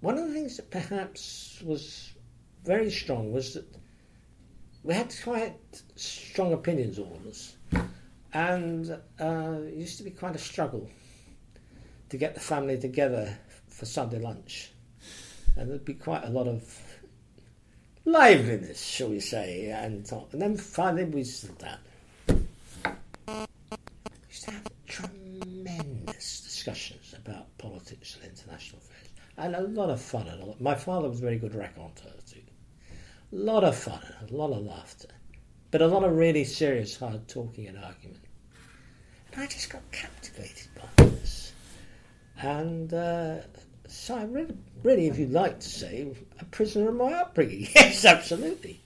one of the things that perhaps was very strong was that we had quite strong opinions, all of us, and it used to be quite a struggle to get the family together for Sunday lunch, and there'd be quite a lot of liveliness, shall we say, and then finally we settled down. We used to have tremendous discussions about politics and international affairs, and a lot of fun. My father was a very good raconteur too. A lot of fun, a lot of laughter, but a lot of really serious, hard talking and argument. And I just got captivated by this. And so I really, if you'd like to say, a prisoner of my upbringing. Yes, absolutely.